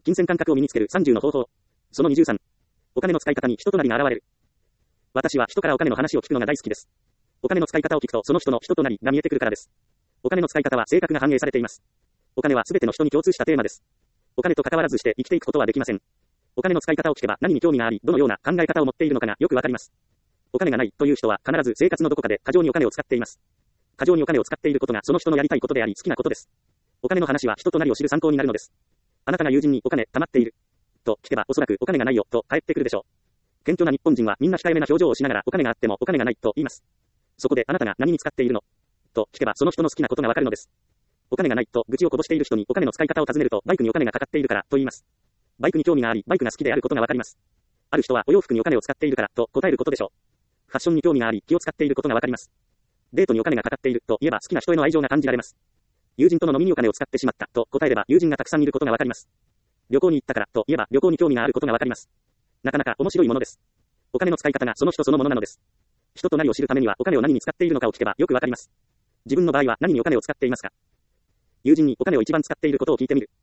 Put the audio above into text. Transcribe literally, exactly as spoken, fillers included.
金銭感覚を身につけるさんじゅうの方法。そのにじゅうさん。お金の使い方に人となりが現れる。私は人からお金の話を聞くのが大好きです。お金の使い方を聞くとその人の人となりが見えてくるからです。お金の使い方は性格が反映されています。お金はすべての人に共通したテーマです。お金と関わらずして生きていくことはできません。お金の使い方を聞けば何に興味があり、どのような考え方を持っているのかがよくわかります。お金がないという人は必ず生活のどこかで過剰にお金を使っています。過剰にお金を使っていることがその人のやりたいことであり好きなことです。お金の話は人となりを知る参考になるのです。あなたが友人にお金貯まっていると聞けばおそらくお金がないよと返ってくるでしょう。謙虚な日本人はみんな控えめな表情をしながらお金があってもお金がないと言います。そこであなたが何に使っているのと聞けばその人の好きなことがわかるのです。お金がないと愚痴をこぼしている人にお金の使い方を尋ねるとバイクにお金がかかっているからと言います。バイクに興味がありバイクが好きであることがわかります。ある人はお洋服にお金を使っているからと答えることでしょう。ファッションに興味があり気を使っていることがわかります。デートにお金がかかっていると言えば好きな人への愛情が感じられます。友人との飲みにお金を使ってしまったと答えれば友人がたくさんいることがわかります。旅行に行ったからと言えば旅行に興味があることがわかります。なかなか面白いものです。お金の使い方がその人そのものなのです。人となりを知るためにはお金を何に使っているのかを聞けばよくわかります。自分の場合は何にお金を使っていますか？友人にお金を一番使っていることを聞いてみる。